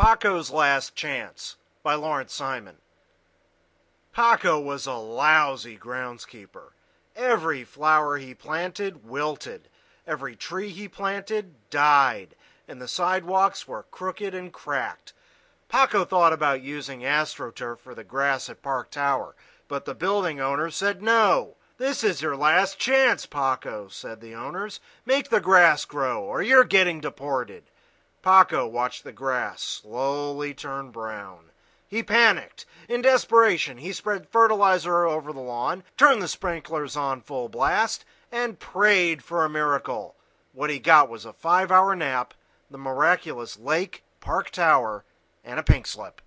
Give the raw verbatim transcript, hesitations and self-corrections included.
Paco's Last Chance by Lawrence Simon. Paco was a lousy groundskeeper. Every flower he planted wilted. Every tree he planted died, and the sidewalks were crooked and cracked. Paco thought about using AstroTurf for the grass at Park Tower, but the building owners said no. "This is your last chance, Paco," said the owners. "Make the grass grow, or you're getting deported." Paco watched the grass slowly turn brown. He panicked. In desperation, he spread fertilizer over the lawn, turned the sprinklers on full blast, and prayed for a miracle. What he got was a five-hour nap, the miraculous lake, Park Tower, and a pink slip.